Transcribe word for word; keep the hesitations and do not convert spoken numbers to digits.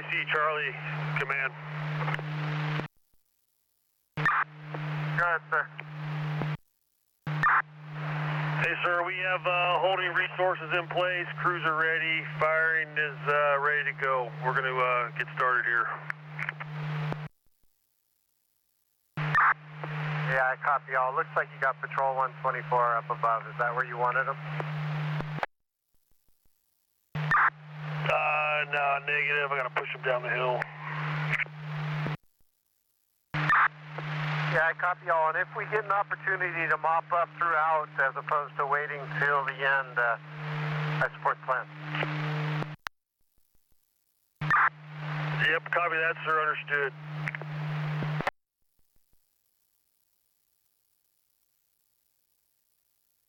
C, Charlie, command. Go ahead, sir. Hey, sir, we have uh, holding resources in place. Crews are ready. Firing is uh, ready to go. We're going to uh, get started here. Yeah, I copy y'all. Looks like you got Patrol one twenty-four up above. Is that where you wanted them? Uh, no, negative. I got to push them down the hill. Yeah, I copy y'all. And if we get an opportunity to mop up throughout as opposed to waiting till the end, uh, I support the plan. Yep, copy that, sir. Understood.